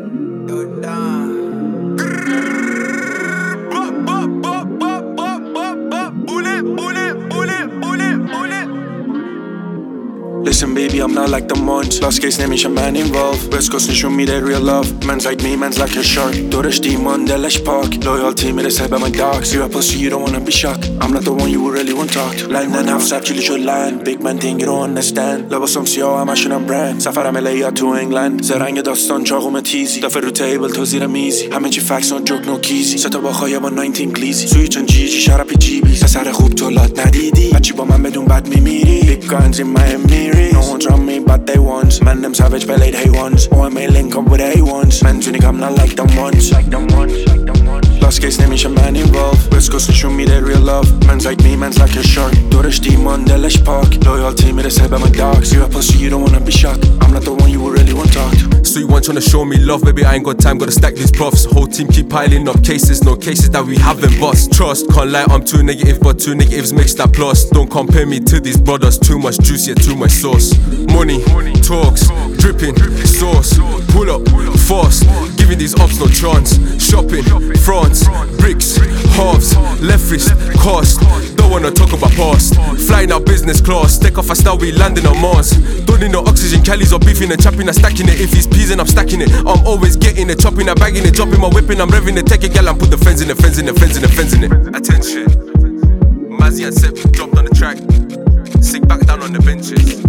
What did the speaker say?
Listen baby, I'm not like the ones. Lost case نمیشه من involved. West Coast نشون میده real love. Man's like me, man's like a shark. دورش دیمان دلش پاک. Loyalty میرسه به my dogs. You a pussy, you don't wanna be shocked. I'm not the one you would really want talk. London half sap چیلی شد land. Big man thing you don't understand. لباسم سیاه همشونم brand. سفرم LA تو انگلند. زرنگ داستان چاقوم تیزی. دفعه رو تیبل تو زیر میزی. همه چی facts no joke no کیزی. سه تا باخای با 19 گلیزی. سوی چون جیجی شرپی جیبی. سر خوب تو لات ندیدی. بچی با من بدون بد میمیری. Big guns in my Emiri. No one's on me but they want. Man them savage played A1s. OMA link up with A1s. Man tunic I'm not like them ones. Lost case نمیشه man involved. West Coast نشون میده real love. Man's like me, man's like a shark. دورش دیمان دلش پاک. Loyalty میرسه به my dogs. You a pussy, you don't wanna be shocked. I'm not the one you would really want talk. So you want tryna show me love, baby, I ain't got time, gotta stack these profs. Whole team keep piling up cases, no cases that we haven't bust. Trust, can't lie, I'm too negative, but two negatives makes that plus. Don't compare me to these brothers, too much juice, yeah, too much sauce. Money, talks, dripping, sauce, pull up, fast, giving these ops no chance. Shopping, France, bricks, halves, left wrist, cost. Don't wanna talk about past. Flying out business class, take off a style, we landing on Mars. Don't need no oxygen, Cali's or beefing and chopping and stacking it. If he's peasing, I'm stacking it. I'm always getting it, chopping and bagging it, dropping my whipping, I'm revving it, taking gal and put the fence in it, fence in it, fence in it, fence in it. Attention, Mazzy and Sep dropped on the track, sit back down on the benches.